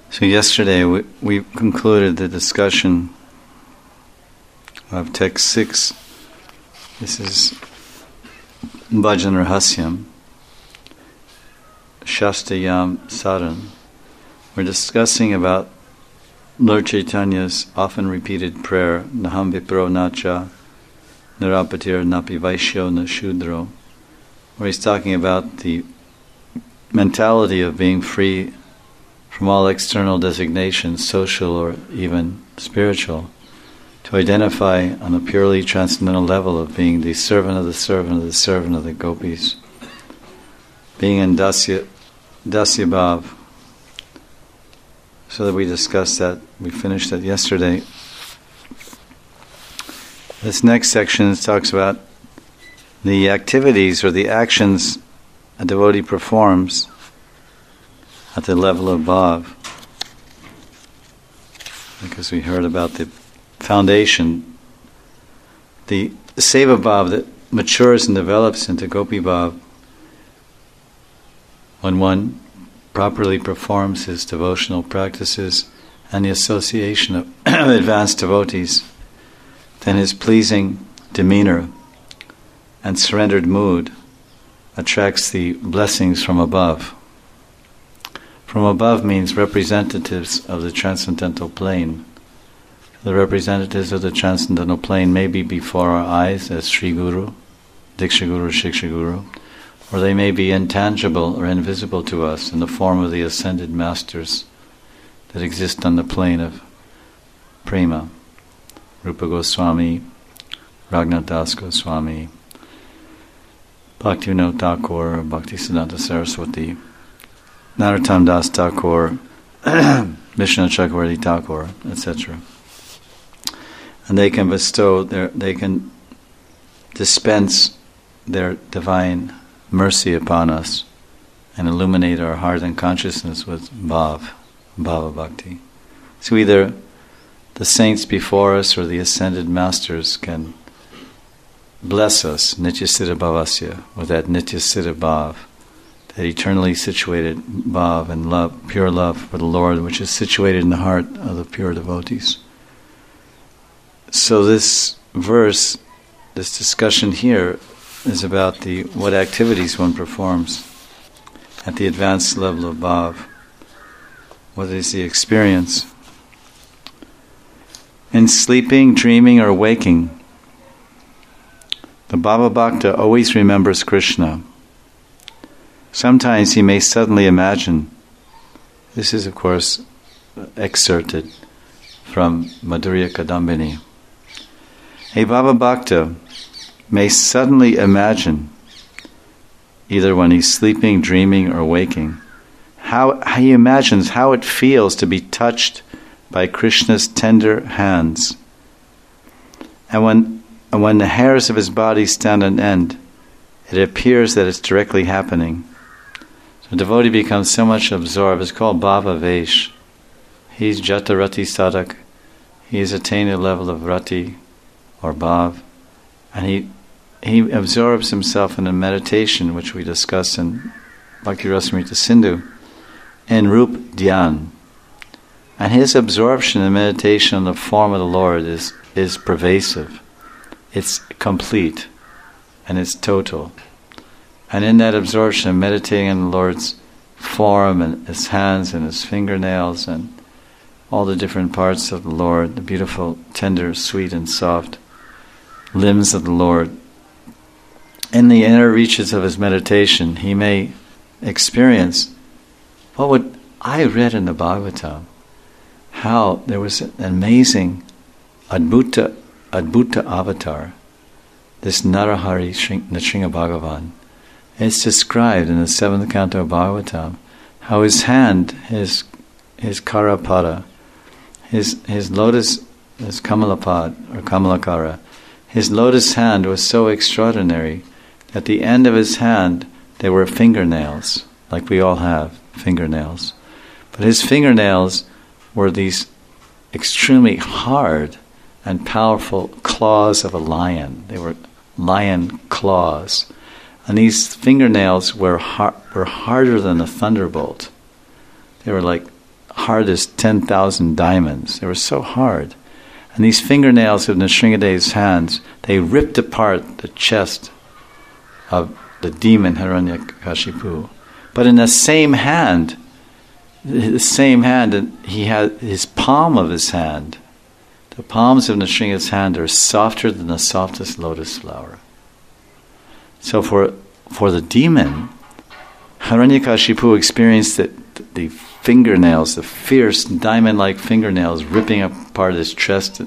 So yesterday we concluded the discussion of text 6. This is Bhajan Rahasyam, Shastayam Saran. We're discussing about Lord Chaitanya's often repeated prayer, Naham Vipro Nacha, Narapatir Napi Vaishyo Na Shudro, where he's talking about the mentality of being free from all external designations, social or even spiritual, to identify on a purely transcendental level of being the servant of the servant of the servant of the gopis, being in Dasya Bhav. So that we discussed that, we finished that yesterday. This next section talks about the activities or the actions a devotee performs at the level of Bhav. Because we heard about the foundation, the Seva Bhav that matures and develops into Gopi Bhav when one properly performs his devotional practices and the association of advanced devotees, then his pleasing demeanor and surrendered mood attracts the blessings from above. From above means representatives of the transcendental plane. The representatives of the transcendental plane may be before our eyes as Sri Guru, Diksha Guru, Shiksha Guru, or they may be intangible or invisible to us in the form of the ascended masters that exist on the plane of prema. Rupa Goswami, Raghunath Das Goswami, Bhaktivinoda Thakur, Bhaktisiddhanta Saraswati, Narottam Das Thakur, Vishnu Chakravarti Thakur, etc. And they can they can dispense their divine mercy upon us and illuminate our heart and consciousness with Bhava Bhakti. So either the saints before us or the ascended masters can bless us, Nityasiddha Bhavasya, with that Nityasiddha Bhav, that eternally situated Bhav and love, pure love for the Lord, which is situated in the heart of the pure devotees. So this verse, this discussion here, is about what activities one performs at the advanced level of Bhav. What is the experience? In sleeping, dreaming, or waking, the Bhava Bhakta always remembers Krishna. Sometimes he may suddenly imagine. This is, of course, excerpted from Madhurya Kadambini. A Bhava Bhakta may suddenly imagine, either when he's sleeping, dreaming, or waking, how he imagines how it feels to be touched by Krishna's tender hands. And when the hairs of his body stand on end, it appears that it's directly happening. So the devotee becomes so much absorbed. It's called Bhava Vesh. He's Jata Rati Sadak. He has attained a level of Rati or Bhav. And he absorbs himself in a meditation, which we discuss in Bhakti Rasamrita Sindhu, in Rup Dhyan. And his absorption in meditation on the form of the Lord is pervasive. It's complete and it's total. And in that absorption, meditating on the Lord's form and his hands and his fingernails and all the different parts of the Lord, the beautiful, tender, sweet and soft limbs of the Lord, in the inner reaches of his meditation, he may experience I read in the Bhagavatam, how there was an amazing Adbhuta avatar, this Narahari Nrsimha Bhagavan. It's described in the 7th canto of Bhagavatam, how his hand, his Karapada, his lotus, his Kamalapad or Kamalakara, his lotus hand was so extraordinary. At the end of his hand there were fingernails, like we all have fingernails. But his fingernails were these extremely hard and powerful claws of a lion. They were lion claws. And these fingernails were harder than a thunderbolt. They were like hard as 10,000 diamonds. They were so hard. And these fingernails of Nrsingadeva's hands, they ripped apart the chest of the demon Hiranyakashipu. But in the same hand, he had his palm of his hand. The palms of Nrsinga's hand are softer than the softest lotus flower. So for the demon, Hiranyakashipu experienced the fingernails, the fierce diamond-like fingernails ripping apart his chest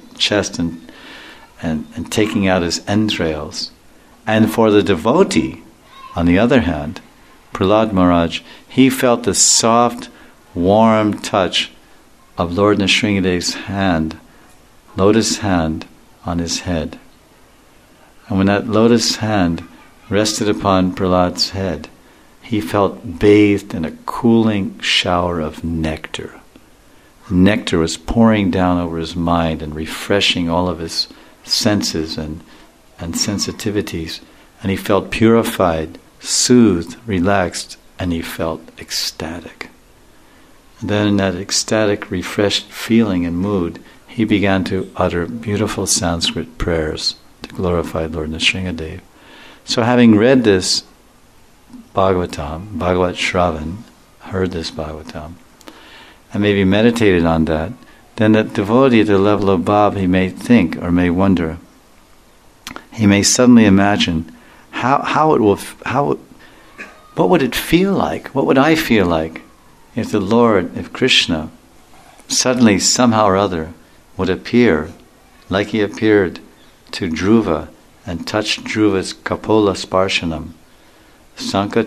and taking out his entrails. And for the devotee, on the other hand, Prahlad Maharaj, he felt the soft, warm touch of Lord Nrsingadeva's hand, lotus hand, on his head. And when that lotus hand rested upon Prahlad's head, he felt bathed in a cooling shower of nectar. Nectar was pouring down over his mind and refreshing all of his senses and sensitivities. And he felt purified, soothed, relaxed, and he felt ecstatic. And then in that ecstatic, refreshed feeling and mood, he began to utter beautiful Sanskrit prayers to glorify Lord Nrsingadeva. So having read this Bhagavatam, Bhagavat Shravan, heard this Bhagavatam, and maybe meditated on that, then that devotee at the level of Bhav, he may think or may wonder, he may suddenly imagine what would it feel like? What would I feel like if the Lord, if Krishna, suddenly somehow or other would appear like he appeared to Dhruva and touched Dhruva's Kapola Sparshanam, Shankha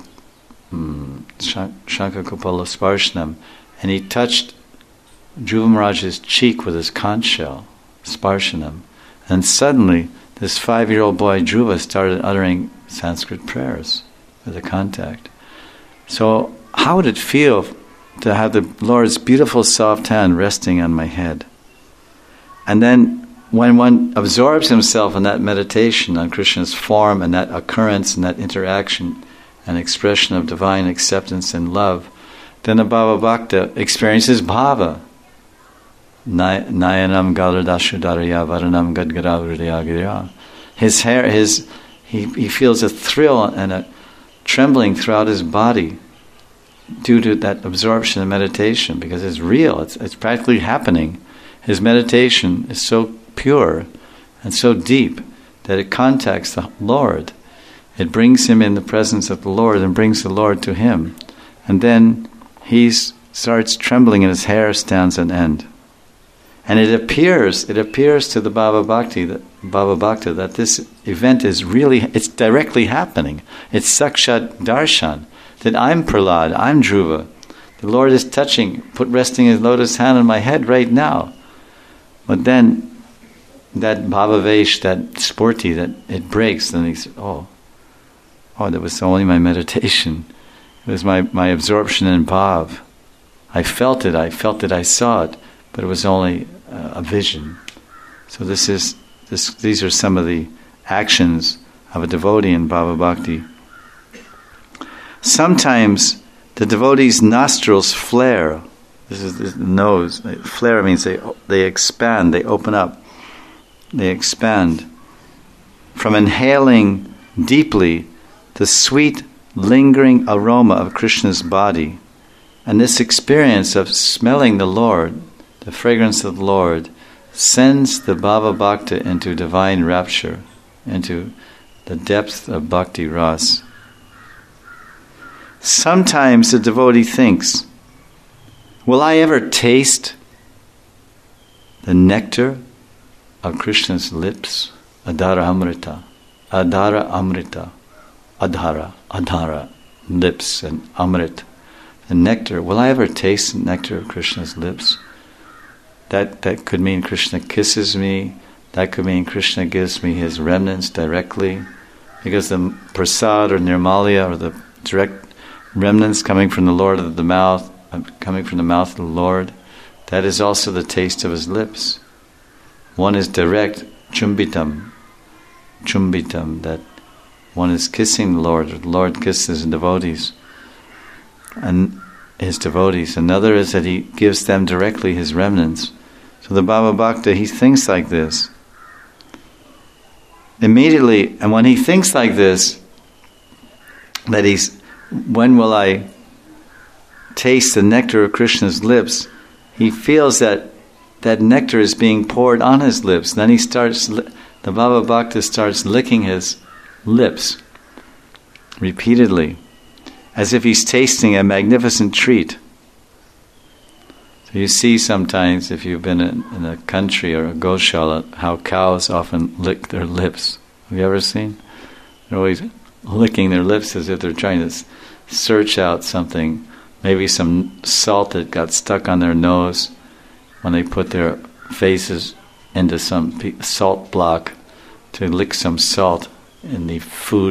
Kapola Sparshanam, and he touched Dhruva Maharaj's cheek with his conch shell, Sparshanam, and suddenly this 5-year-old boy Dhruva started uttering Sanskrit prayers with the contact. So how would it feel to have the Lord's beautiful soft hand resting on my head? And then when one absorbs himself in that meditation on Krishna's form and that occurrence and that interaction and expression of divine acceptance and love, then a Bhava Bhakta experiences bhava. Nayanam galadashudaraya varanam gadgadavridayagirya. His hair, he feels a thrill and a trembling throughout his body due to that absorption and meditation, because it's real, it's practically happening. His meditation is so pure and so deep that it contacts the Lord. It brings him in the presence of the Lord and brings the Lord to him. And then he starts trembling and his hair stands on end. And it appears to the Bhava Bhakta that this event is really, it's directly happening. It's Sakshat Darshan, that I'm Prahlad, I'm Dhruva. The Lord is resting his lotus hand on my head right now. But then that Bhavavesh, that sporti, that it breaks, and he says, oh, that was only my meditation. It was my absorption in Bhav. I felt it, I saw it, but it was only a vision. So these are some of the actions of a devotee in Bhava Bhakti. Sometimes the devotee's nostrils flare. This is the nose. Flare means they expand, they open up, they expand. From inhaling deeply the sweet, lingering aroma of Krishna's body. And this experience of smelling the Lord, the fragrance of the Lord, sends the Bhava Bhakta into divine rapture, into the depth of bhakti ras. Sometimes the devotee thinks, will I ever taste the nectar of Krishna's lips? Adhara Amrita, Adhara, lips and Amrit, the nectar. Will I ever taste the nectar of Krishna's lips? That could mean Krishna kisses me. That could mean Krishna gives me his remnants directly, because the prasad or nirmalya or the direct remnants coming from the Lord of the mouth, coming from the mouth of the Lord, that is also the taste of his lips. One is direct, chumbitam, that one is kissing the Lord, or the Lord kisses the devotees. And his devotees. Another is that he gives them directly his remnants. So the Bhava Bhakta, he thinks like this. Immediately, and when he thinks like this, that when will I taste the nectar of Krishna's lips, he feels that nectar is being poured on his lips. Then the Bhava Bhakta starts licking his lips repeatedly, as if he's tasting a magnificent treat. So you see sometimes, if you've been in a country or a goshala, how cows often lick their lips. Have you ever seen? They're always licking their lips as if they're trying to search out something, maybe some salt that got stuck on their nose when they put their faces into some salt block to lick some salt in the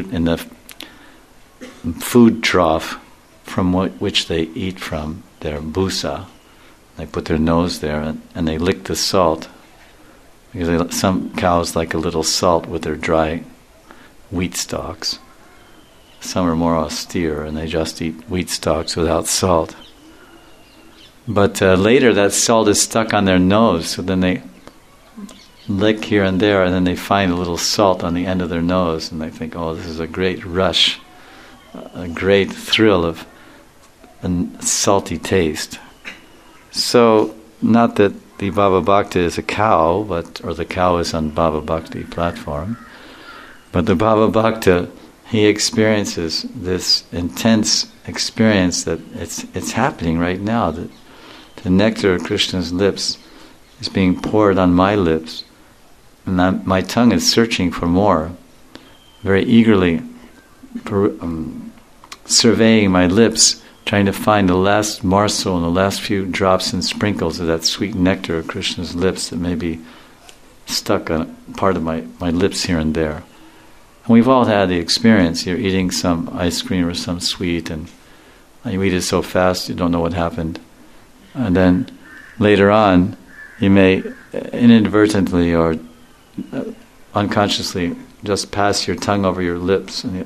food trough from which they eat from, their busa. They put their nose there and they lick the salt, because some cows like a little salt with their dry wheat stalks. Some are more austere and they just eat wheat stalks without salt. But later that salt is stuck on their nose, so then they lick here and there, and then they find a little salt on the end of their nose, and they think, oh, this is a great rush, a great thrill of a salty taste. So, not that the Bhava Bhakta is a cow, or the cow is on Bhava Bhakti platform, but the Bhava Bhakta, he experiences this intense experience that it's happening right now, that the nectar of Krishna's lips is being poured on my lips, and my tongue is searching for more, very eagerly surveying my lips, trying to find the last morsel and the last few drops and sprinkles of that sweet nectar of Krishna's lips that may be stuck on part of my lips here and there. And we've all had the experience. You're eating some ice cream or some sweet, and you eat it so fast you don't know what happened. And then later on, you may inadvertently or unconsciously just pass your tongue over your lips, and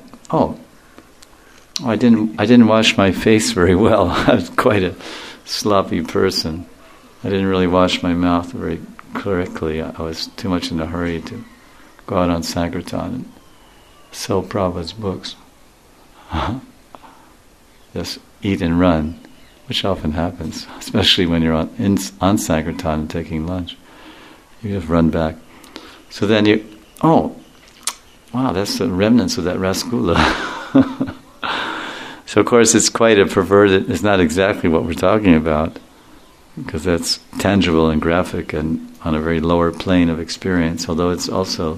I didn't wash my face very well. I was quite a sloppy person. I didn't really wash my mouth very correctly. I was too much in a hurry to go out on Sankirtan and sell Prabhupada's books. Just eat and run, which often happens, especially when you're on Sankirtan and taking lunch. You just run back. So then that's the remnants of that rasgulla. So of course it's quite a perverted, it's not exactly what we're talking about, because that's tangible and graphic and on a very lower plane of experience, although it's also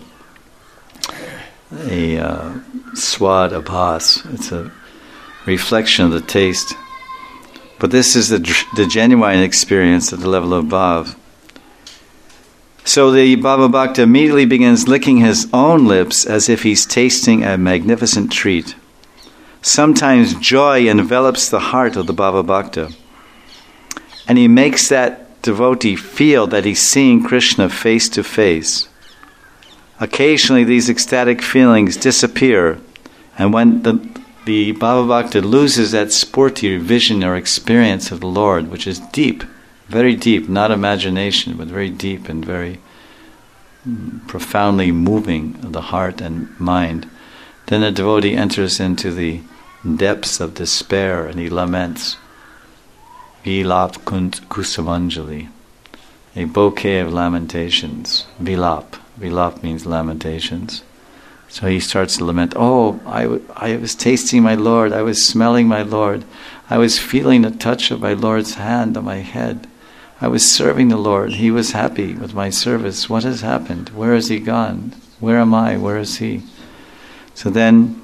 a swad abhas, it's a reflection of the taste. But this is the genuine experience at the level of bhav. So the Bhava Bhakta immediately begins licking his own lips as if he's tasting a magnificent treat. Sometimes joy envelops the heart of the Bhava Bhakta, and he makes that devotee feel that he's seeing Krishna face to face. Occasionally these ecstatic feelings disappear, and when the Bhava Bhakta loses that sporty vision or experience of the Lord, which is deep, very deep, not imagination, but very deep and very profoundly moving of the heart and mind, then the devotee enters into the depths of despair and he laments. Vilap Kusamanjali, a bouquet of lamentations. Vilap. Vilap means lamentations. So he starts to lament, I was tasting my Lord, I was smelling my Lord, I was feeling the touch of my Lord's hand on my head. I was serving the Lord, He was happy with my service. What has happened? Where has He gone? Where am I? Where is He? So then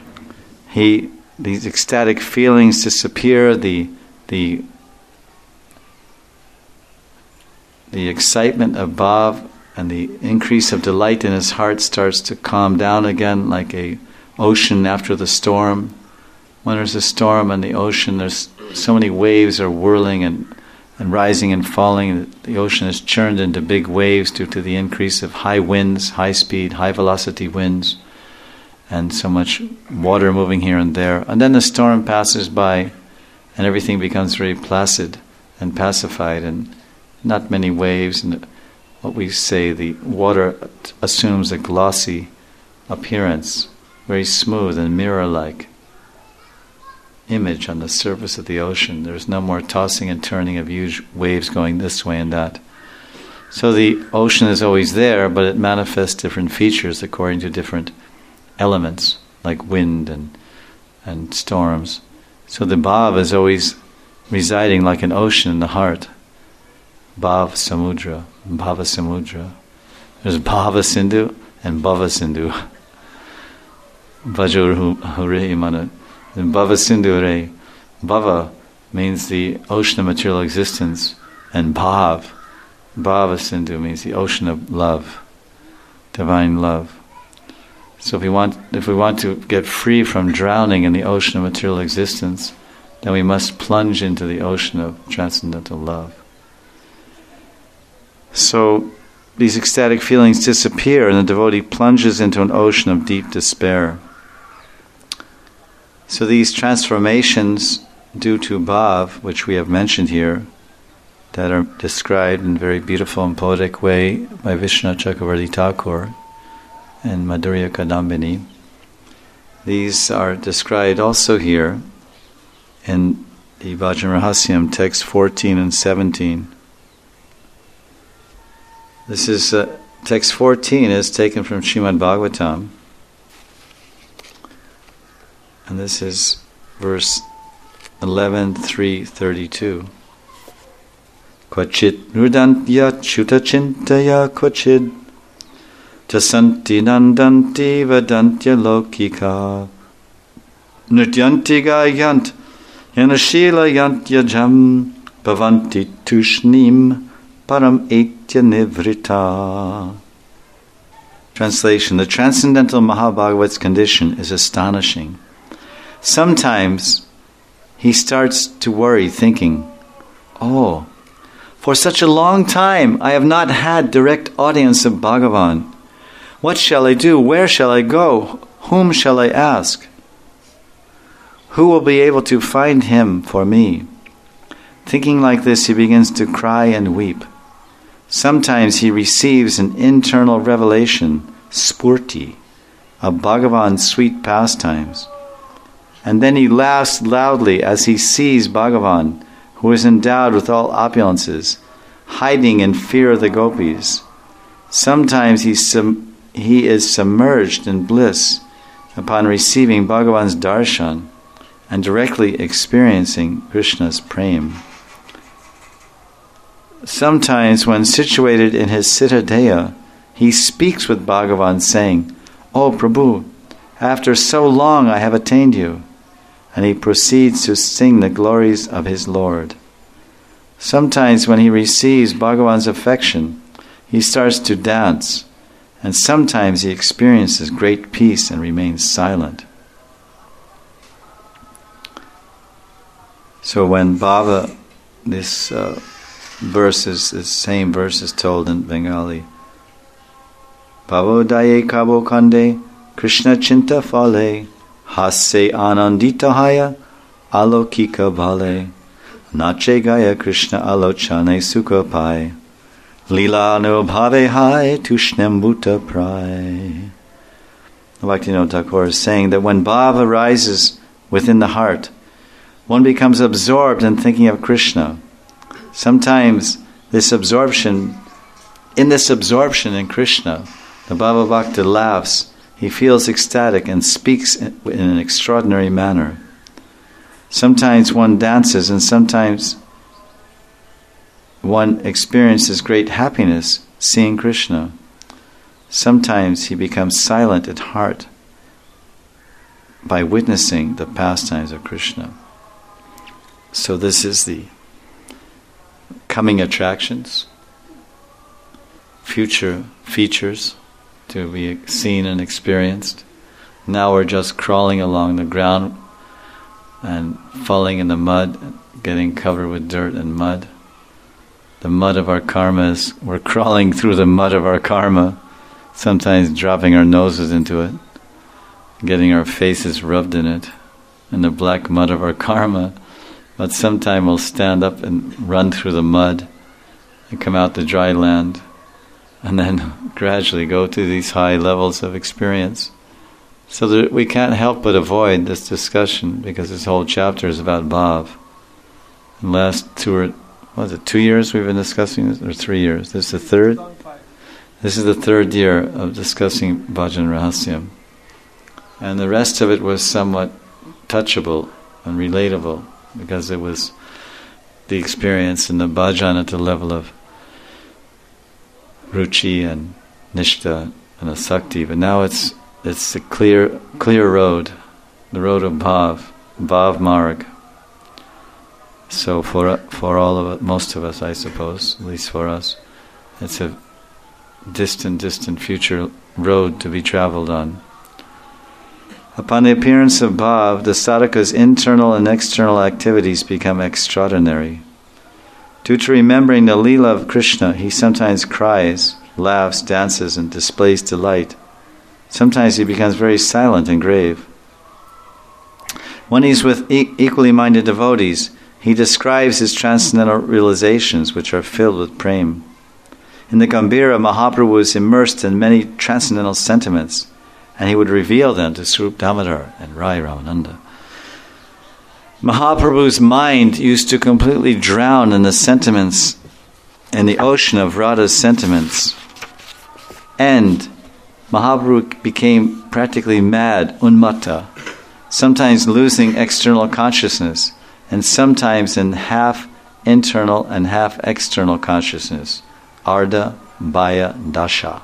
these ecstatic feelings disappear, the excitement of bhav and the increase of delight in his heart starts to calm down again, like a ocean after the storm. When there's a storm in the ocean, there's so many waves are whirling and rising and falling. The ocean is churned into big waves due to the increase of high winds, high speed, high velocity winds, and so much water moving here and there. And then the storm passes by, and everything becomes very placid and pacified, and not many waves, and what we say, the water assumes a glossy appearance, very smooth and mirror-like image on the surface of the ocean. There's no more tossing and turning of huge waves going this way and that. So the ocean is always there, but it manifests different features according to different elements, like wind and storms. So the bhav is always residing like an ocean in the heart. Bhav Samudra, Bhava Samudra. There's Bhava Sindhu and Bhava Sindhu. Vajur Hare Mana. And Bhava Sindhu Hare. Bhava means the ocean of material existence, and Bhav, Bhava Sindhu, means the ocean of love, divine love. So if we want to get free from drowning in the ocean of material existence, then we must plunge into the ocean of transcendental love. So these ecstatic feelings disappear, and the devotee plunges into an ocean of deep despair. So these transformations due to bhav, which we have mentioned here, that are described in a very beautiful and poetic way by Vishwanath Chakravarti Thakur and Madhurya Kadambini, these are described also here in the Bhajan Rahasyam, text 14 and 17. This is text 14 is taken from Srimad Bhagavatam, and this is verse 11:3-32. Kvachit nurdantya chuta chintaya kvachid jasanti nandanti vedantya lokika nurdyanti gayant yanashila yantyajam bhavanti tushnim param etya nivrita. Translation: the transcendental Mahabhagavat's condition is astonishing. Sometimes he starts to worry, thinking, "Oh, for such a long time I have not had direct audience of Bhagavan. What shall I do? Where shall I go? Whom shall I ask? Who will be able to find him for me?" Thinking like this, he begins to cry and weep. Sometimes he receives an internal revelation, spurti, of Bhagavan's sweet pastimes. And then he laughs loudly as he sees Bhagavan, who is endowed with all opulences, hiding in fear of the gopis. Sometimes he is submerged in bliss upon receiving Bhagavan's darshan and directly experiencing Krishna's prem. Sometimes, when situated in his citadel, he speaks with Bhagavan, saying, "O Prabhu, after so long I have attained you," and he proceeds to sing the glories of his Lord. Sometimes, when he receives Bhagavan's affection, he starts to dance, and sometimes he experiences great peace and remains silent. So when Bhava, this same verse is told in Bengali. Bhavo daye kabo kande, Krishna chinta fale, hasse anandita haya, alokika bhale, nache gaya Krishna alochane sukha pai, lila no bhave hai tushnem bhuta prai. Bhaktivinoda Thakur is saying that when bhava arises within the heart, one becomes absorbed in thinking of Krishna. Sometimes in this absorption in Krishna, the Bhava Bhakta laughs, he feels ecstatic and speaks in an extraordinary manner. Sometimes one dances, and sometimes one experiences great happiness seeing Krishna. Sometimes he becomes silent at heart by witnessing the pastimes of Krishna. So this is the coming attractions, future features to be seen and experienced. Now we're just crawling along the ground and falling in the mud, getting covered with dirt and mud. The mud of our karmas, we're crawling through the mud of our karma, sometimes dropping our noses into it, getting our faces rubbed in it, in the black mud of our karma. but sometime will stand up and run through the mud and come out the dry land, and then gradually go to these high levels of experience. So that we can't help but avoid this discussion, because this whole chapter is about Bhav. In the last 2 years we've been discussing this, or 3 years? This is the third? This is the third year of discussing Bhajan Rahasyam. And the rest of it was somewhat touchable and relatable, because it was the experience in the bhajan at the level of ruchi and nishta and asakti. But now it's a clear road, the road of bhav marg. So for all of it, most of us, I suppose, at least for us, it's a distant future road to be traveled on. Upon the appearance of bhav, the sadhaka's internal and external activities become extraordinary. Due to remembering the Leela of Krishna, he sometimes cries, laughs, dances, and displays delight. Sometimes he becomes very silent and grave. When he's with equally minded devotees, he describes his transcendental realizations, which are filled with prema. In the Gambhira, Mahaprabhu is immersed in many transcendental sentiments, and he would reveal them to Swarup Damodar and Rai Ramananda. Mahaprabhu's mind used to completely drown in the sentiments, in the ocean of Radha's sentiments. And Mahaprabhu became practically mad, unmatta, sometimes losing external consciousness, and sometimes in half internal and half external consciousness. Ardha, Bhaya, Dasha.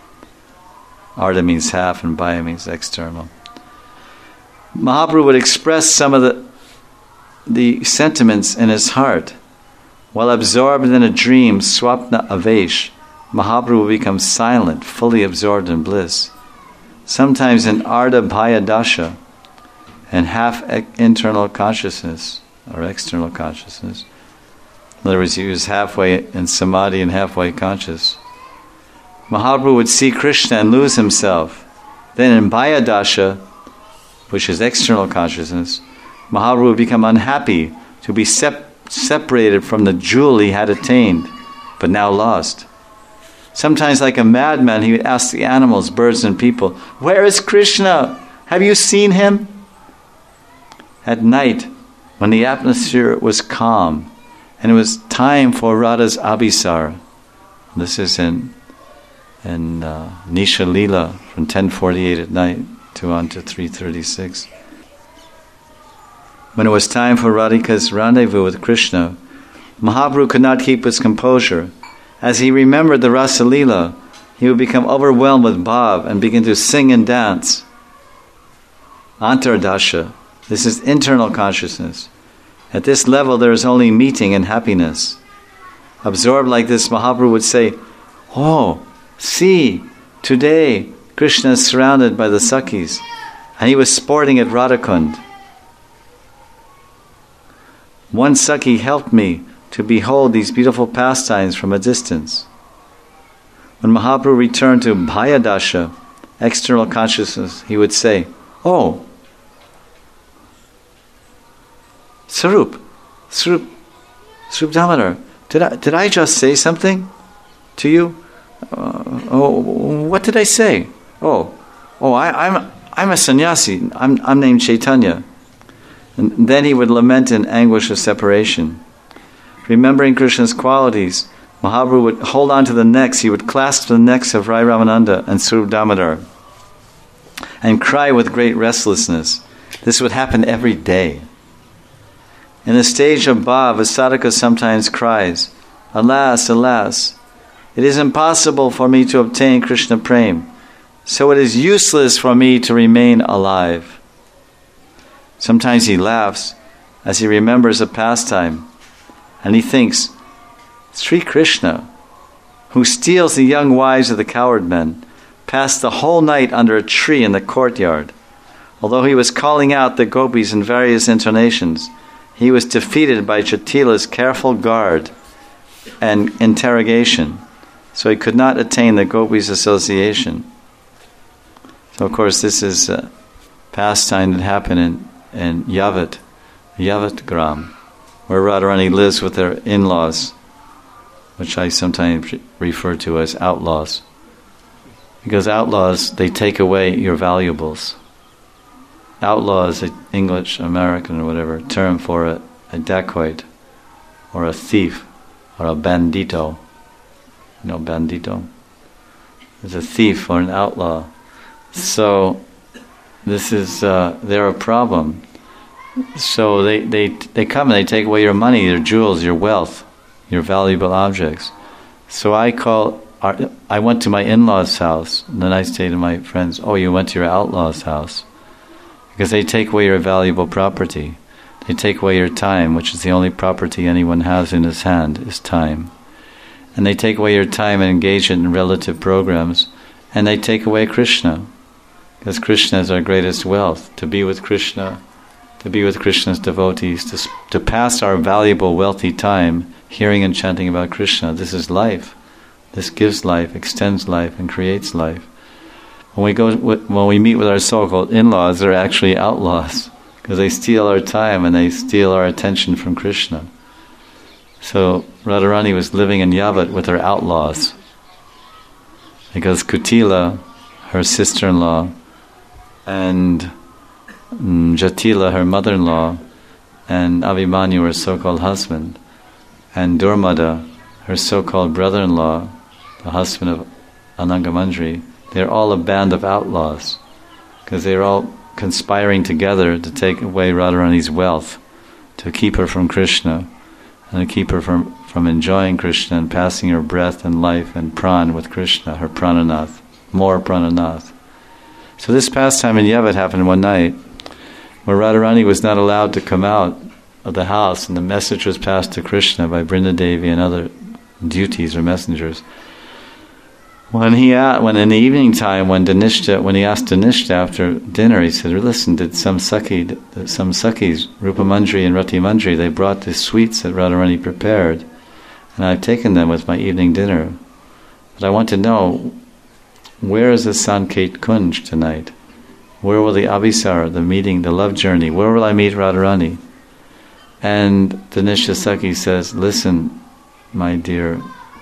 Ardha means half and Bhaya means external. Mahaprabhu would express some of the sentiments in his heart. While absorbed in a dream, Swapna Avesh, Mahaprabhu would become silent, fully absorbed in bliss. Sometimes in Ardha Bhaya Dasha, and half internal consciousness, or external consciousness. In other words, he was halfway in samadhi and halfway conscious. Mahaprabhu would see Krishna and lose himself. Then in Bhaya Dasha, which is external consciousness, Mahaprabhu would become unhappy to be separated from the jewel he had attained, but now lost. Sometimes, like a madman, he would ask the animals, birds and people, "Where is Krishna? Have you seen him?" At night, when the atmosphere was calm, and it was time for Radha's Abhisar, this is in Nisha Leela from 10:48 at night to on to 3:36. When it was time for Radhika's rendezvous with Krishna, Mahaprabhu could not keep his composure. As he remembered the Rasa Leela, he would become overwhelmed with bhav and begin to sing and dance. Antardasha, this is internal consciousness. At this level there is only meeting and happiness. Absorbed like this, Mahaprabhu would say, "Oh, see, today Krishna is surrounded by the Sakhis, and he was sporting at Radhakund. One Sakhi helped me to behold these beautiful pastimes from a distance." When Mahaprabhu returned to Bhaya Dasha, external consciousness, he would say, "Oh, Swarup Damodar, did I just say something to you? What did I say? I'm a sannyasi. I'm named Chaitanya." And then he would lament in anguish of separation. Remembering Krishna's qualities, Mahaprabhu would hold on to the necks. He would clasp the necks of Rai Ramananda and Swarup Damodar and cry with great restlessness. This would happen every day. In the stage of bhav, a sadhaka sometimes cries, "Alas, alas, it is impossible for me to obtain Krishna prema, so it is useless for me to remain alive." Sometimes he laughs as he remembers a pastime, and he thinks, Sri Krishna, who steals the young wives of the coward men, passed the whole night under a tree in the courtyard. Although he was calling out the gopis in various intonations, he was defeated by Jatila's careful guard and interrogation, so he could not attain the gopis' association. So of course this is a pastime that happened in Yavat Gram. where Radharani lives with her in-laws, which I sometimes refer to as outlaws. Because outlaws, they take away your valuables. Outlaw is an English, American, or whatever term for a dacoit, or a thief, or a bandito. You know bandito? It's a thief or an outlaw. So this is they're a problem. So they come and they take away your money, your jewels, your wealth, your valuable objects. So I went to my in-laws' house, and then I say to my friends, "Oh, you went to your outlaw's house," because they take away your valuable property. They take away your time, which is the only property anyone has in his hand, is time. And they take away your time and engage it in relative programs, and they take away Krishna, because Krishna is our greatest wealth. To be with Krishna, to be with Krishna's devotees, to pass our valuable, wealthy time hearing and chanting about Krishna. This is life. This gives life, extends life, and creates life. When we meet with our so-called in-laws, they're actually outlaws, because they steal our time and they steal our attention from Krishna. So Radharani was living in Yavat with her outlaws, because Kutila, her sister-in-law, and Jatila, her mother-in-law, and Abhimanyu, her so-called husband, and Durmada, her so-called brother-in-law, the husband of Anangamandri, they're all a band of outlaws, because they're all conspiring together to take away Radharani's wealth, to keep her from Krishna, and to keep her from enjoying Krishna and passing her breath and life and pran with Krishna, her prananath, more prananath. So this pastime in Yavat happened one night, where Radharani was not allowed to come out of the house, and the message was passed to Krishna by Brindadevi and other duties or messengers. When in the evening time, when he asked Dhanishta after dinner, he said, "Listen, did some Sakhis, Rupamandri and Ratimandri, they brought the sweets that Radharani prepared, and I've taken them with my evening dinner. But I want to know, where is the Sanket Kunj tonight? Where will the Abhisar, the meeting, the love journey, where will I meet Radharani?" And Dhanishta Sakhi says, "Listen, my dear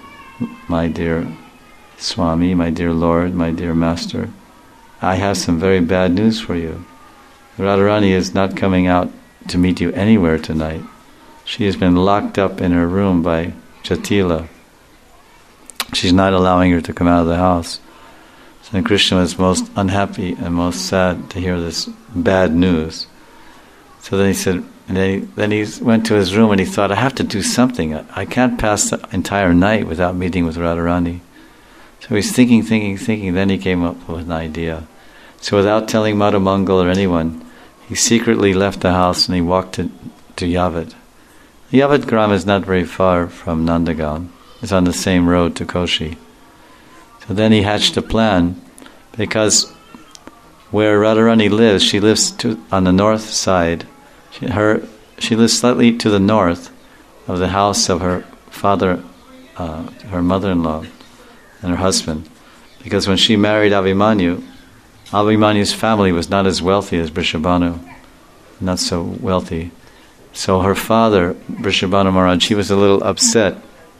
Swami, my dear Lord, my dear Master, I have some very bad news for you. Radharani is not coming out to meet you anywhere tonight. She has been locked up in her room by Jatila. She's not allowing her to come out of the house." So then Krishna was most unhappy and most sad to hear this bad news. So then he said, then he went to his room and he thought, "I have to do something. I can't pass the entire night without meeting with Radharani." So he's thinking, then he came up with an idea. So without telling Madhumangal or anyone, he secretly left the house and he walked to Yavat. Yavat Gram is not very far from Nandagaon. It's on the same road to Koshi. So then he hatched a plan, because where Radharani lives, she lives on the north side. She lives slightly to the north of the house of her father, her mother-in-law, and her husband. Because when she married Abhimanyu, Abhimanyu's family was not as wealthy as Vrishabhanu, not so wealthy. So her father, Vrishabhanu Maharaj, he was a little upset.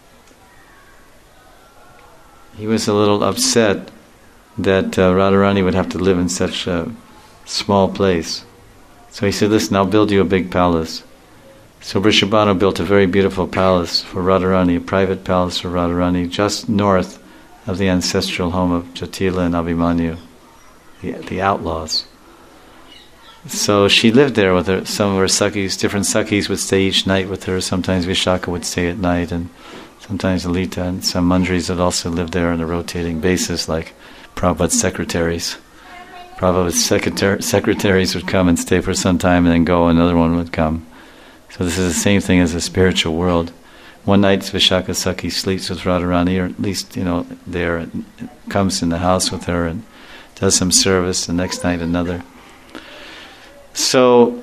He was a little upset that Radharani would have to live in such a small place. So he said, "Listen, I'll build you a big palace." So Vrishabhanu built a very beautiful palace for Radharani, a private palace for Radharani, just north of the ancestral home of Jatila and Abhimanyu, the outlaws. So she lived there with her. Some of her Sakhis, different Sakhis would stay each night with her. Sometimes Vishaka would stay at night, and sometimes Alita, and some mandris would also live there on a rotating basis, like Prabhupada's secretaries. Prabhupada's secretaries would come and stay for some time and then go, another one would come. So this is the same thing as the spiritual world. One night Vishaka Sakhi sleeps with Radharani, or at least, there, and comes in the house with her and does some service. The next night another. So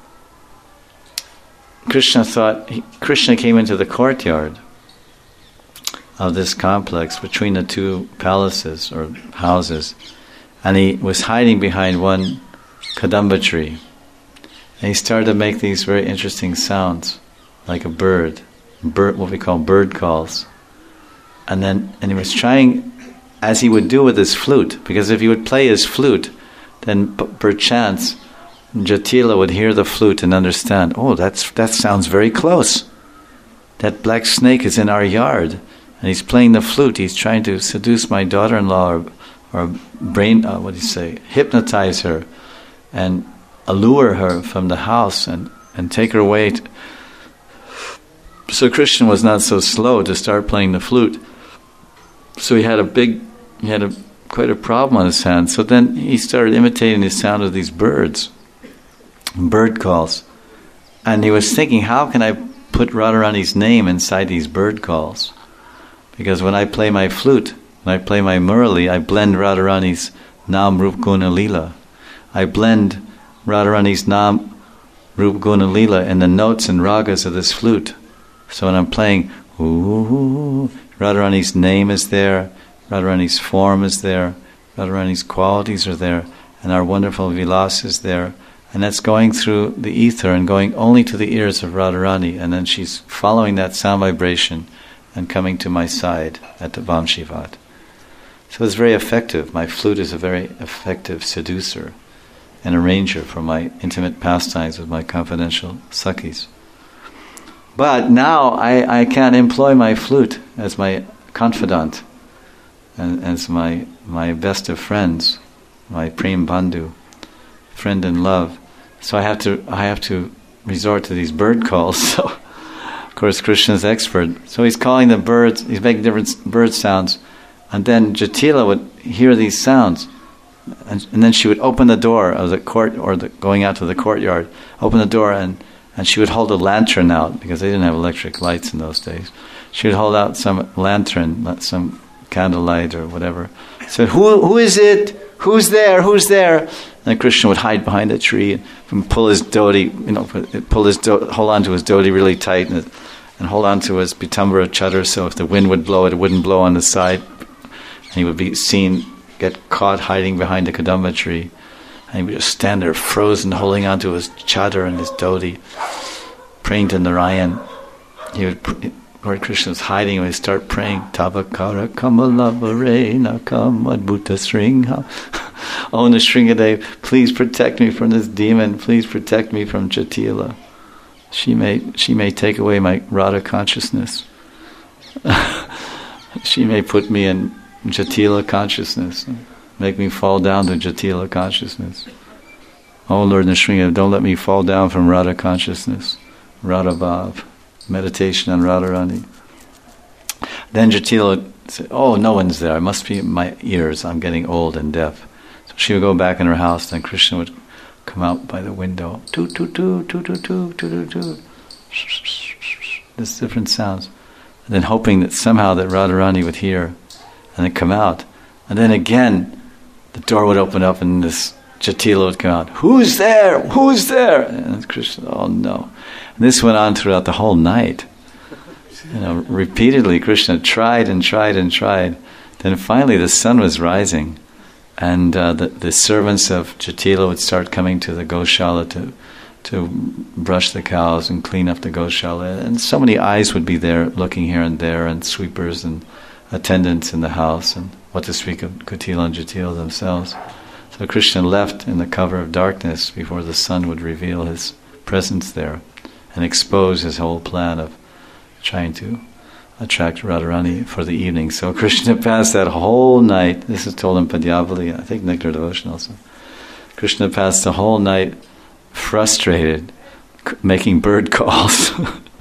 Krishna came into the courtyard of this complex between the two palaces or houses, and he was hiding behind one kadamba tree, and he started to make these very interesting sounds, like a bird, what we call bird calls. And he was trying, as he would do with his flute, because if he would play his flute, then perchance Jatila would hear the flute and understand, oh, that sounds very close. That black snake is in our yard, and he's playing the flute. He's trying to seduce my daughter-in-law, or hypnotize her, and allure her from the house, and take her away. So Krishna was not so slow to start playing the flute. So he had quite a problem on his hands. So then he started imitating the sound of these bird calls. And he was thinking, how can I put Radharani's name inside these bird calls? Because when I play my flute, when I play my murali, I blend Radharani's Nam Rup Guna Lila. I blend Radharani's Nam Rup Guna Lila in the notes and ragas of this flute. So when I'm playing, ooh, Radharani's name is there, Radharani's form is there, Radharani's qualities are there, and our wonderful vilas is there. And that's going through the ether and going only to the ears of Radharani, and then she's following that sound vibration and coming to my side at the Vamshivat. So it's very effective. My flute is a very effective seducer and arranger for my intimate pastimes with my confidential sakhis. But now I can't employ my flute as my confidant and as my best of friends, my prem bandhu, friend in love. So I have to resort to these bird calls. So of course Krishna's expert. So he's calling the birds, he's making different bird sounds, and then Jatila would hear these sounds, and then she would open the door of the court, or going out to the courtyard, open the door, and she would hold a lantern out, because they didn't have electric lights in those days. She would hold out some lantern, some candlelight or whatever. So who is it? Who's there? Who's there? And Krishna would hide behind a tree and pull his dhoti, hold on to his dhoti really tight, and hold on to his pitambara chadar, so if the wind would blow, it wouldn't blow on the side. And he would be seen, get caught hiding behind a kadamba tree. And he would just stand there frozen, holding on to his chadar and his dhoti, praying to Narayan. Lord Krishna was hiding, and he would start praying, Tavakara Kamalavare Nakam Adbhuta Sringha. Oh Nrsingadev, please protect me from this demon, please protect me from Jatila. She may take away my Radha consciousness. She may put me in Jatila consciousness, make me fall down to Jatila consciousness. Oh Lord Nrsingadev, don't let me fall down from Radha consciousness, Radha Bhav, meditation on Radharani. Then Jatila would say, oh, no one's there, it must be my ears, I'm getting old and deaf. So she would go back in her house, and Krishna would come out by the window, toot toot toot toot toot toot toot toot, this different sounds, and then hoping that somehow that Radharani would hear and then come out. And then again the door would open up and this Jatila would come out, who's there? Who's there? And Krishna, oh no. And this went on throughout the whole night. Repeatedly Krishna tried and tried and tried. Then finally the sun was rising, and the servants of Jatila would start coming to the Goshala to brush the cows and clean up the Goshala. And so many eyes would be there looking here and there, and sweepers and attendants in the house, and what to speak of Kutila and Jatila themselves. So Krishna left in the cover of darkness before the sun would reveal his presence there and expose his whole plan of trying to attract Radharani for the evening. So Krishna passed that whole night, this is told in Padyavali, I think Nectar Devotion also. Krishna passed the whole night frustrated, making bird calls,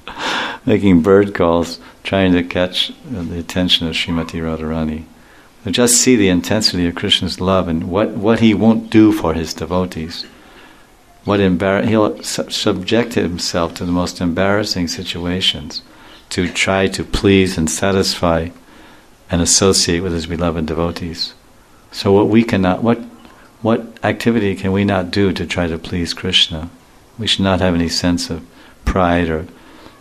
trying to catch the attention of Srimati Radharani. So just see the intensity of Krishna's love and what he won't do for his devotees. He'll subject himself to the most embarrassing situations to try to please and satisfy and associate with his beloved devotees. So what activity can we not do to try to please Krishna? We should not have any sense of pride or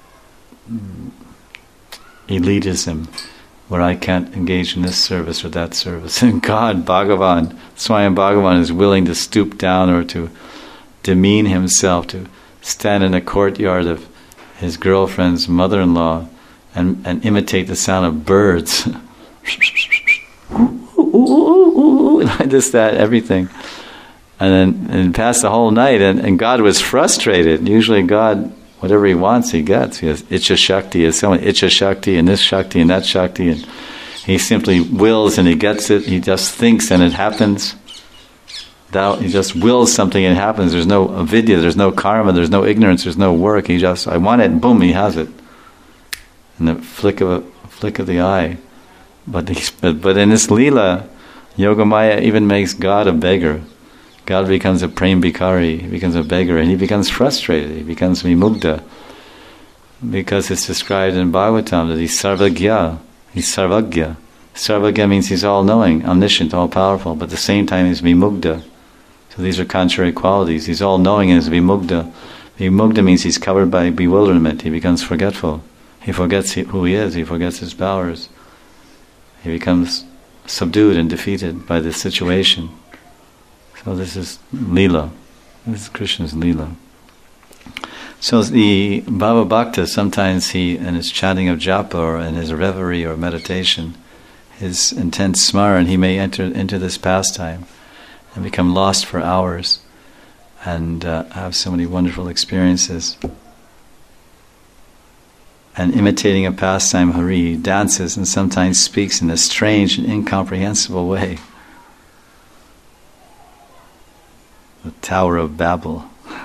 elitism, where I can't engage in this service or that service. And God, Bhagavan, Swayam Bhagavan is willing to stoop down or to demean himself, to stand in a courtyard of his girlfriend's mother-in-law and imitate the sound of birds. This, that, everything. And passed the whole night, and God was frustrated. Usually God, whatever he wants, he gets. He has Icha Shakti, he has so much Icha Shakti, and this Shakti, and that Shakti, and he simply wills and he gets it. He just thinks and it happens. He just wills something and it happens. There's no avidya, there's no karma, there's no ignorance, there's no work. He just, I want it, and boom, he has it. In the flick of the eye. But in this Leela, Yogamaya even makes God a beggar. God becomes a prem bhikari, he becomes a beggar, and he becomes frustrated, he becomes vimugdha. Because it's described in Bhagavatam that he's sarvagya, he's sarvagya. Sarvagya means he's all-knowing, omniscient, all-powerful, but at the same time he's vimugdha. So these are contrary qualities. He's all-knowing and is vimugdha. Vimugdha means he's covered by bewilderment, he becomes forgetful. He forgets who he is, he forgets his powers. He becomes subdued and defeated by this situation. So this is Leela. This is Krishna's Leela. So the Bhava Bhakta, sometimes he, in his chanting of japa or in his reverie or meditation, his intense smaran, he may enter into this pastime and become lost for hours and have so many wonderful experiences. And imitating a pastime, Hari, dances and sometimes speaks in a strange and incomprehensible way. The Tower of Babel.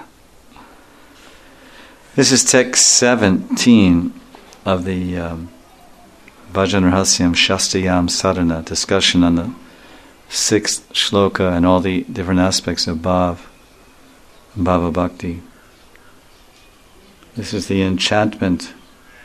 This is text 17 of the Bhajan Rahasyam Shastayam Sadhana, discussion on the 6th shloka and all the different aspects of Bhava Bhakti. This is the enchantment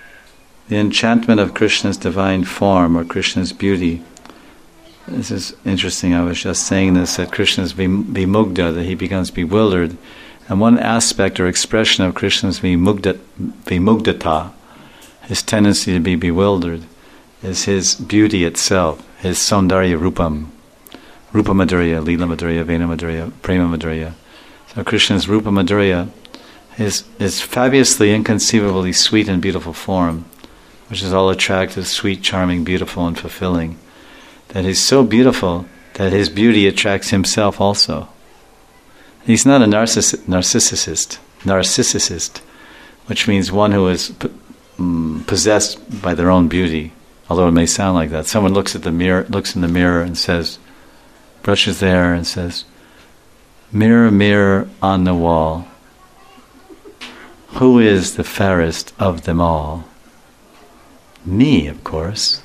of Krishna's divine form or Krishna's beauty. This is interesting. I was just saying this, that Krishna's vimugdha, that he becomes bewildered. And one aspect or expression of Krishna's vimugdhata, his tendency to be bewildered, is his beauty itself, his saundarya rupam. Rupa Madhurya, Lila Madhurya, Vena Madhurya, Prema Madhurya. So Krishna's Rupa Madhurya is fabulously, inconceivably sweet and beautiful form, which is all attractive, sweet, charming, beautiful, and fulfilling. That he's so beautiful that his beauty attracts himself also. He's not a narcissist, which means one who is possessed by their own beauty, although it may sound like that. Someone looks in the mirror and says, brushes their hair and says, "Mirror, mirror on the wall, who is the fairest of them all?" Me, of course.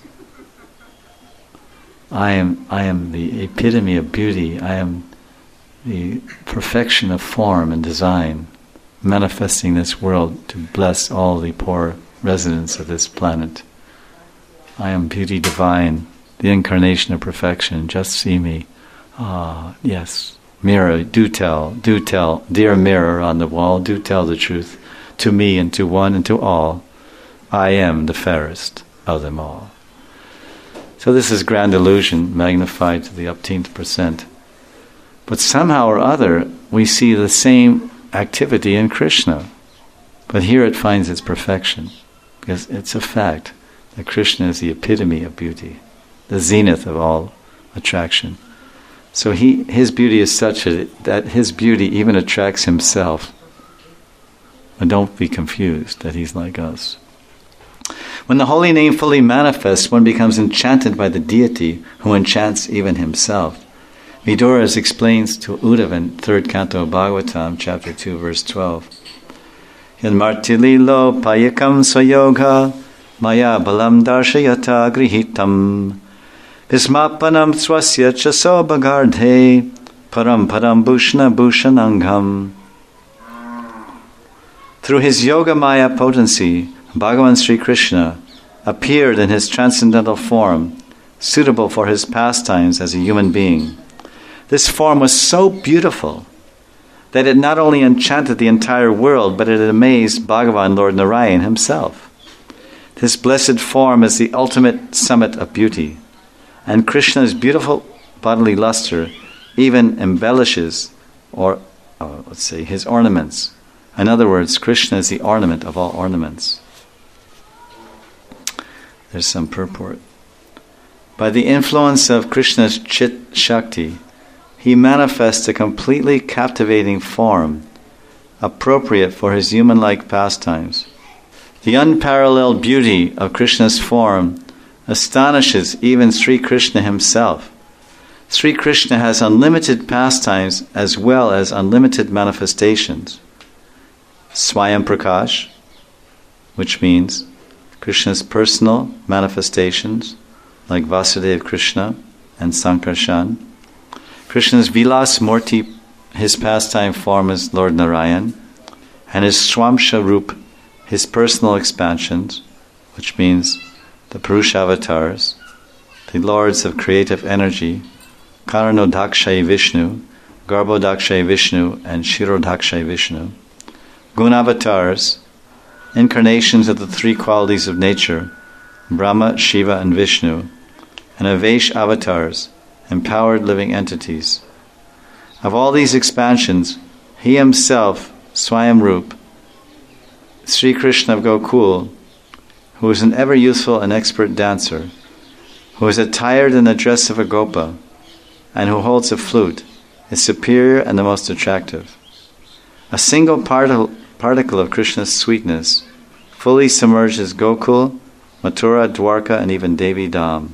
I am the epitome of beauty. I am the perfection of form and design, manifesting this world to bless all the poor residents of this planet. I am beauty divine, the incarnation of perfection. Just see me. Ah, yes. Mirror, do tell, dear mirror on the wall, do tell the truth to me and to one and to all. I am the fairest of them all. So this is grand illusion, magnified to the upteenth percent. But somehow or other, we see the same activity in Krishna. But here it finds its perfection, because it's a fact that Krishna is the epitome of beauty, the zenith of all attraction. So his beauty is such that his beauty even attracts himself. And don't be confused that he's like us. When the holy name fully manifests, one becomes enchanted by the deity who enchants even himself. Vidura explains to Uddhava in 3rd canto of Bhagavatam, chapter 2, verse 12. Yanmartililo payakam sayoga maya balam darshayata grihitam vismapanam swasya chaso bagardhe param bhushna bhushanangam. Through his yoga maya potency, Bhagavan Sri Krishna appeared in his transcendental form, suitable for his pastimes as a human being. This form was so beautiful that it not only enchanted the entire world, but it amazed Bhagavan Lord Narayan himself. This blessed form is the ultimate summit of beauty, and Krishna's beautiful bodily luster even embellishes, his ornaments In other words, Krishna is the ornament of all ornaments. There's some purport. By the influence of Krishna's Chit Shakti, he manifests a completely captivating form, appropriate for his human-like pastimes. The unparalleled beauty of Krishna's form astonishes even Sri Krishna himself. Sri Krishna has unlimited pastimes as well as unlimited manifestations. Swayam Prakash, which means Krishna's personal manifestations, like Vasudeva Krishna and Sankarshan. Krishna's Vilas Murti, his pastime form is Lord Narayan, and his Swamsha Rup, his personal expansions, which means the Purusha avatars, the lords of creative energy, Karanodakshay Vishnu, Garbhodakshay Vishnu, and Shirodakshay Vishnu. Gunavatars, incarnations of the three qualities of nature, Brahma, Shiva, and Vishnu, and Avesh avatars, empowered living entities. Of all these expansions, he himself, Swayam Rup, Sri Krishna of Gokul, who is an ever youthful and expert dancer, who is attired in the dress of a gopa, and who holds a flute, is superior and the most attractive. A single particle of Krishna's sweetness fully submerges Gokul, Mathura, Dwarka, and even Devi Dham.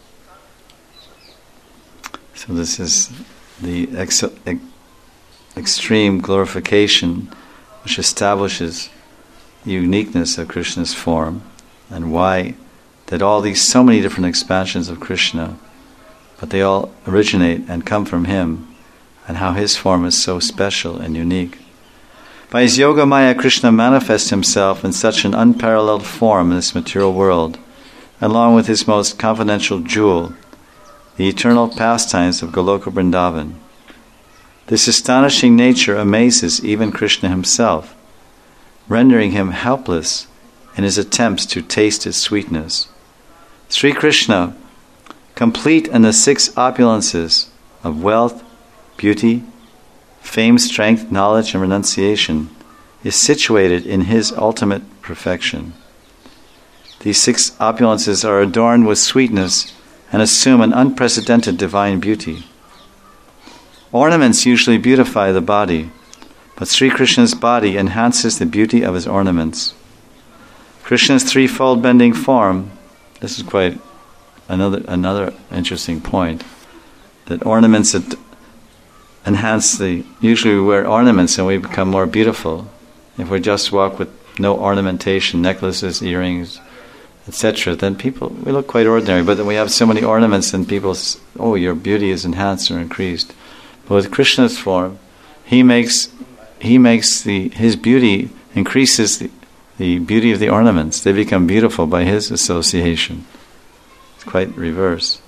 So this is the extreme glorification which establishes the uniqueness of Krishna's form, and why that all these so many different expansions of Krishna, but they all originate and come from him, and how his form is so special and unique. By his Yoga Maya, Krishna manifests himself in such an unparalleled form in this material world, along with his most confidential jewel, the eternal pastimes of Goloka Vrindavan. This astonishing nature amazes even Krishna himself, rendering him helpless in his attempts to taste its sweetness. Sri Krishna, complete in the six opulences of wealth, beauty, fame, strength, knowledge, and renunciation, is situated in his ultimate perfection. These six opulences are adorned with sweetness and assume an unprecedented divine beauty. Ornaments usually beautify the body, but Sri Krishna's body enhances the beauty of his ornaments. Krishna's threefold bending form, this is quite another interesting point, that ornaments enhance usually we wear ornaments and we become more beautiful. If we just walk with no ornamentation, necklaces, earrings, etc., then we look quite ordinary. But then we have so many ornaments and people say, oh, your beauty is enhanced or increased. But with Krishna's form, his beauty increases the beauty of the ornaments. They become beautiful by his association. It's quite reverse.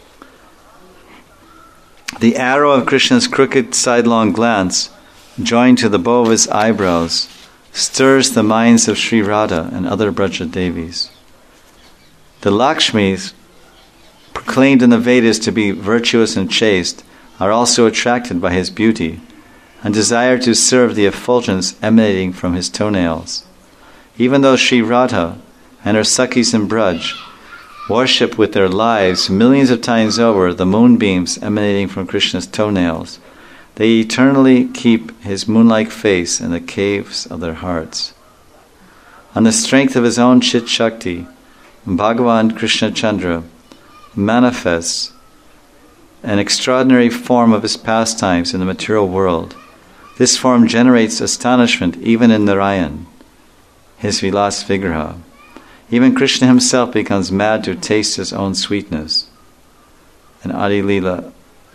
The arrow of Krishna's crooked sidelong glance, joined to the bow of his eyebrows, stirs the minds of Sri Radha and other Braja Devis. The Lakshmis, proclaimed in the Vedas to be virtuous and chaste, are also attracted by his beauty and desire to serve the effulgence emanating from his toenails. Even though Sri Radha and her Sakhis in Braj worship with their lives millions of times over the moonbeams emanating from Krishna's toenails, they eternally keep his moon-like face in the caves of their hearts. On the strength of his own Chit Shakti, Bhagavan Krishna Chandra manifests an extraordinary form of his pastimes in the material world. This form generates astonishment even in Narayan, his Vilas Vigraha. Even Krishna himself becomes mad to taste his own sweetness. And Adi Lila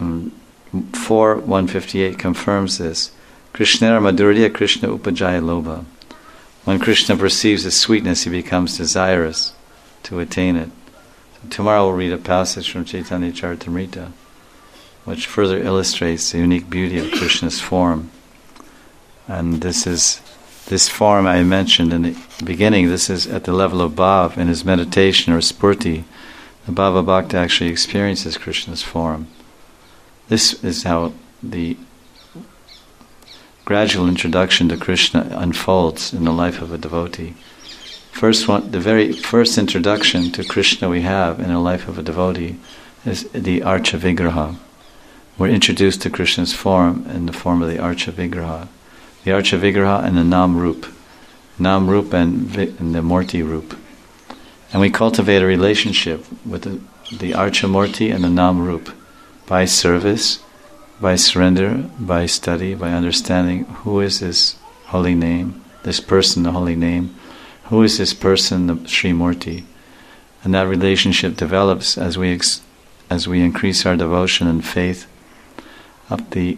4:158 confirms this. Krishnara Madhurya Krishna Upajaya Lobha. When Krishna perceives his sweetness, he becomes desirous to attain it. So tomorrow we'll read a passage from Chaitanya Charitamrita, which further illustrates the unique beauty of Krishna's form. And this form I mentioned in the beginning, this is at the level of Bhav in his meditation or Spurti. The Bhava Bhakta actually experiences Krishna's form. This is how the gradual introduction to Krishna unfolds in the life of a devotee. The very first introduction to Krishna we have in the life of a devotee is the Archa Vigraha. We're introduced to Krishna's form in the form of the Archa Vigraha. The Archa Vigraha and the Nam Rup. Nam Rup and the Murti Rup. And we cultivate a relationship with the Archa Murti and the Nam Rup by service, by surrender, by study, by understanding who is this holy name, this person, the holy name, who is this person, the Sri Murti. And that relationship develops as we increase our devotion and faith up the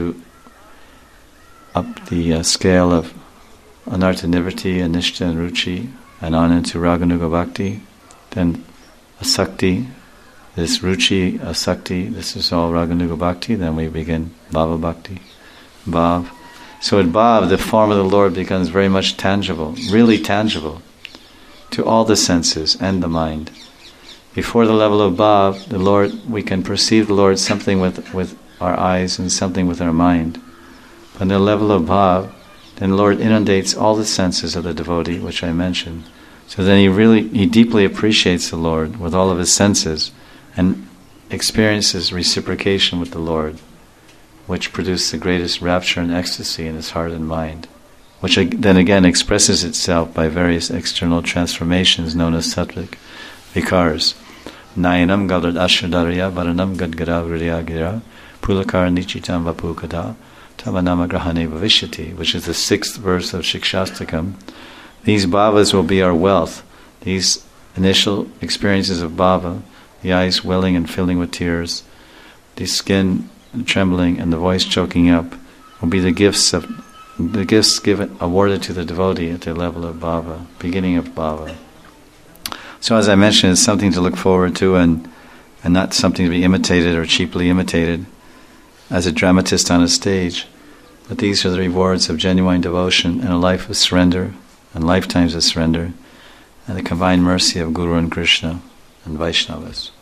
scale of Anartha Nivritti, Anishta and Ruchi, and on into Raganuga Bhakti, then Asakti, this Ruchi, Asakti, this is all Raganuga Bhakti, then we begin Bhava Bhakti, Bhav. So at Bhav, the form of the Lord becomes very much tangible, really tangible, to all the senses and the mind. Before the level of Bhav, the Lord, we can perceive the Lord something with our eyes and something with our mind. But on the level of Bhav, then the Lord inundates all the senses of the devotee, which I mentioned. So then he deeply appreciates the Lord with all of his senses and experiences reciprocation with the Lord, which produces the greatest rapture and ecstasy in his heart and mind, which then again expresses itself by various external transformations known as sattvic vikars. Nayanam gadad ashradarya varanam gadgara vriya gira pulakar nichitam vapukada tavanama grahane bhavishyati, which is the 6th verse of Shikshastakam. These bhavas will be our wealth. These initial experiences of bhava, the eyes welling and filling with tears, the skin trembling and the voice choking up, will be the gifts awarded to the devotee at the level of bhava, beginning of bhava. So as I mentioned, it's something to look forward to and not something to be imitated or cheaply imitated as a dramatist on a stage. But these are the rewards of genuine devotion and a life of surrender and lifetimes of surrender and the combined mercy of Guru and Krishna and Vaishnavas.